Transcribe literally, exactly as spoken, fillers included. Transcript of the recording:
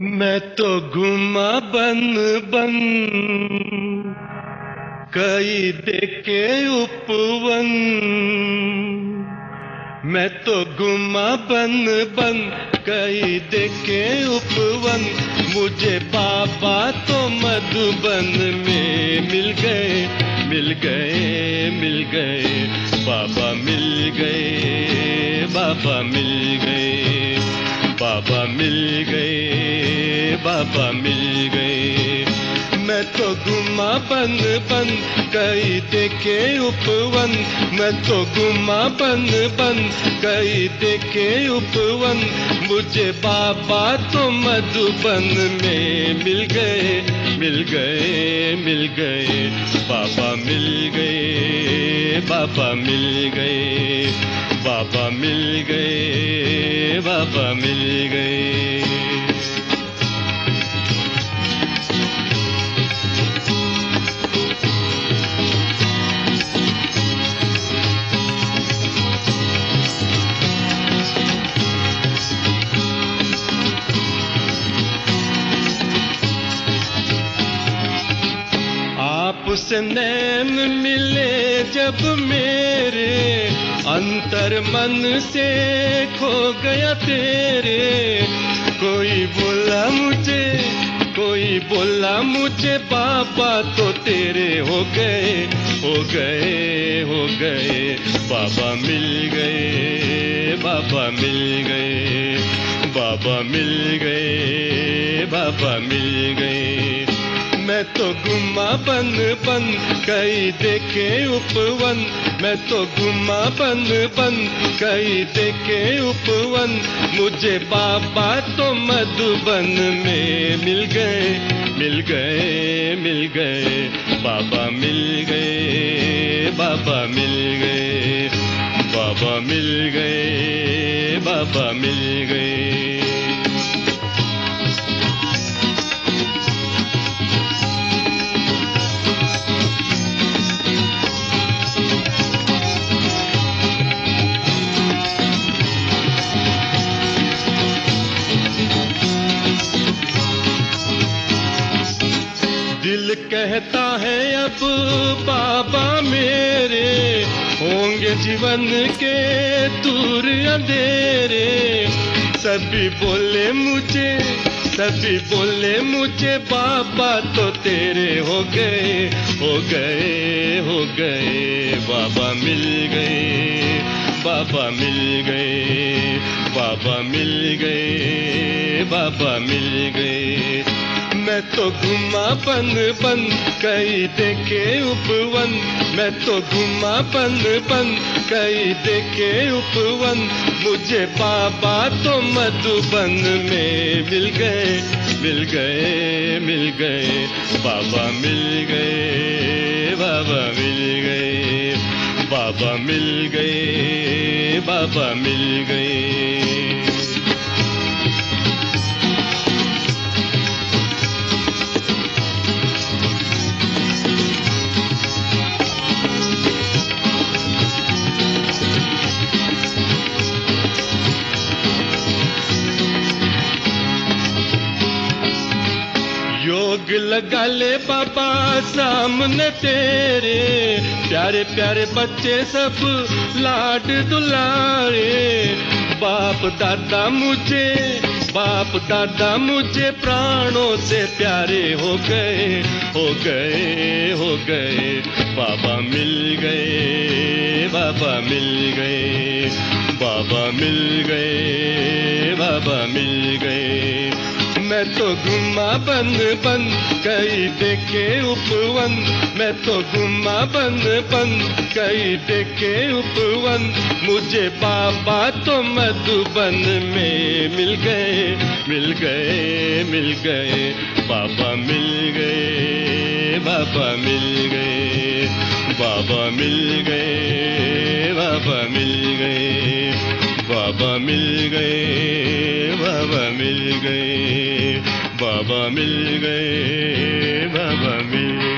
मैं तो घुमा बन बन कई देखे उपवन। मैं तो घुमा बन बन कई देखे उपवन। मुझे बाबा तो मधुबन में मिल गए, मिल गए, मिल गए। बाबा मिल गए, बाबा मिल गए, बाबा मिल गए, बाबा मिल गए। मैं तो घुमा बन बन कई देखे उपवन। मैं तो घुमा बन बन कई देखे उपवन। मुझे बाबा तो मधुबन में मिल गए, मिल गए, मिल गए। बाबा मिल गए, बाबा मिल गए, बाबा मिल गए, बाबा मिल गए। आपसे नैन मिले जब मेरे, अंतर मन से खो गया तेरे। कोई बोला मुझे, कोई बोला मुझे बाबा तो तेरे हो गए, हो गए, हो गए। बाबा मिल गए, बाबा मिल गए, बाबा मिल गए, बाबा मिल गए। मैं तो घुमा बन बन कई देखे उपवन। मैं तो घुमा बन बन कई देखे उपवन। मुझे बाबा तो मधुबन में मिल गए, मिल गए, मिल गए। बाबा मिल गए, बाबा मिल गए, बाबा मिल गए, बाबा मिल गए। दिल कहता है अब बाबा मेरे, होंगे जीवन के दूर अंधेरे। सभी बोले मुझे, सभी बोले मुझे बाबा तो तेरे हो गए, हो गए, हो गए। बाबा मिल गए, बाबा मिल गए, बाबा मिल गए, बाबा मिल गए। मैं तो घुमा बन बन कई देखे उपवन। मैं तो घुमा बन बन कई देखे उपवन। मुझे बाबा तो मधुबन में मिल गए, मिल गए, मिल गए। बाबा मिल गए, बाबा मिल गए, बाबा मिल गए, बाबा मिल गए। योग लगा ले बाबा सामने तेरे। प्यारे प्यारे बच्चे सब लाड दुलारे। बाप दादा मुझे, बाप दादा मुझे प्राणों से प्यारे हो गए, हो गए, हो गए। बाबा मिल गए, बाबा मिल गए, बाबा मिल गए, बाबा मिल गए। मैं तो घुमा बन बन कई देखे उपवन। मैं तो घुमा बन बन कई देखे उपवन। मुझे बाबा तो मधुबन में मिल गए, मिल गए, मिल गए। बाबा मिल गए, बाबा मिल गए, बाबा मिल गए, बाबा मिल गए, बाबा मिल गए, बाबा मिल गए, बाबा मिल गए, बाबा मिल गए।